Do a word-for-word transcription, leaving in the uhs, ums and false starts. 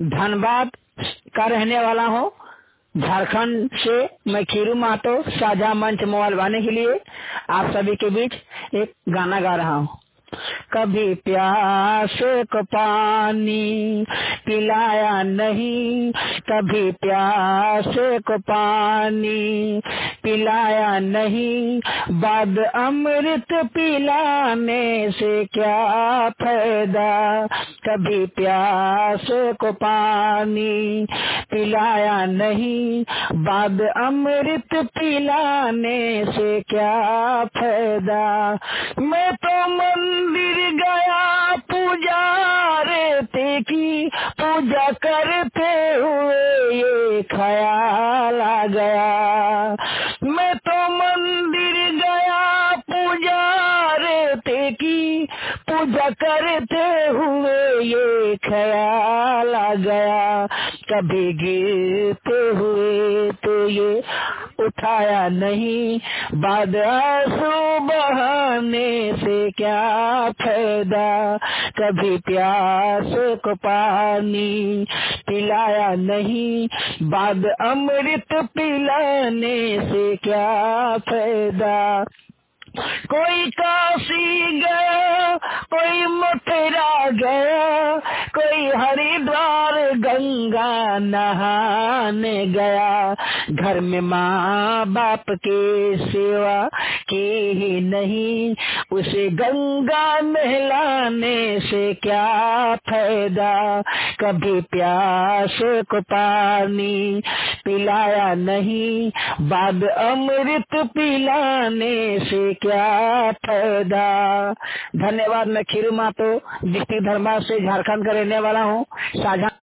धनबाद का रहने वाला हूँ। झारखंड से मैं खीरू महतो साझा मंच मोबाइल वाने के लिए आप सभी के बीच एक गाना गा रहा हूँ। कभी प्यासे को पानी पिलाया नहीं, कभी प्यासे को पानी पिलाया नहीं, बाद अमृत पिलाने से क्या फायदा। कभी प्यासे को पानी पिलाया नहीं, बाद अमृत पिलाने से क्या फायदा। मैं तो मंदिर गया पुजारे की, पूजा करते हुए ये ख्याल आ गया। मैं तो मंदिर गया पुजारे की, पूजा करते हुए ये ख्याल आ गया। कभी गिरते हुए तो ये उठाया नहीं, बाद आंसू बहाने से क्या फायदा। कभी प्यास को पानी पिलाया नहीं, बाद अमृत पिलाने से क्या फायदा। कोई काशी गया, कोई मथुरा गया, कोई हरिद्वार गंगा नहाने गया। घर में माँ बाप के सेवा की ही नहीं, उसे गंगा नहलाने से क्या फायदा। कभी प्यास को पानी पिलाया नहीं, बाद अमृत पिलाने से क्या फायदा। धन्यवाद। मैं खीरू महतो डिस्ट्रिक्ट धनबाद से झारखंड का रहने वाला हूँ। साझा